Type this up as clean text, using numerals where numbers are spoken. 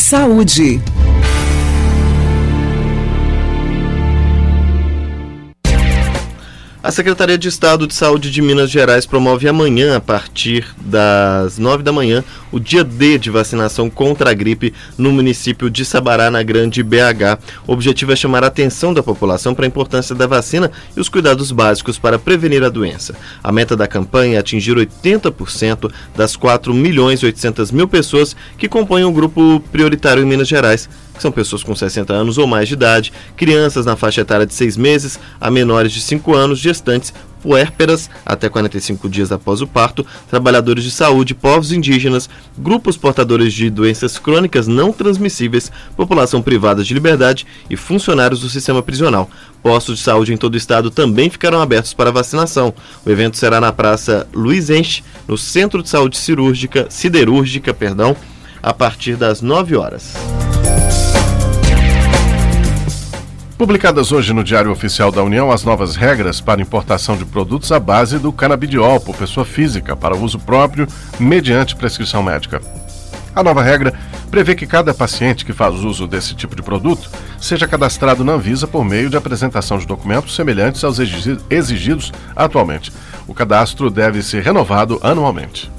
Saúde. A Secretaria de Estado de Saúde de Minas Gerais promove amanhã, a partir das 9 da manhã, o dia D de vacinação contra a gripe no município de Sabará, na Grande BH. O objetivo é chamar a atenção da população para a importância da vacina e os cuidados básicos para prevenir a doença. A meta da campanha é atingir 80% das 4.800.000 pessoas que compõem o grupo prioritário em Minas Gerais, que são pessoas com 60 anos ou mais de idade, crianças na faixa etária de 6 meses a menores de 5 anos, gestantes, puérperas até 45 dias após o parto, trabalhadores de saúde, povos indígenas, grupos portadores de doenças crônicas não transmissíveis, população privada de liberdade e funcionários do sistema prisional. Postos de saúde em todo o estado também ficarão abertos para vacinação. O evento será na Praça Luiz Enche, no Centro de Saúde Siderúrgica, a partir das 9 horas. Publicadas hoje no Diário Oficial da União as novas regras para importação de produtos à base do canabidiol por pessoa física para uso próprio mediante prescrição médica. A nova regra prevê que cada paciente que faz uso desse tipo de produto seja cadastrado na Anvisa por meio de apresentação de documentos semelhantes aos exigidos atualmente. O cadastro deve ser renovado anualmente.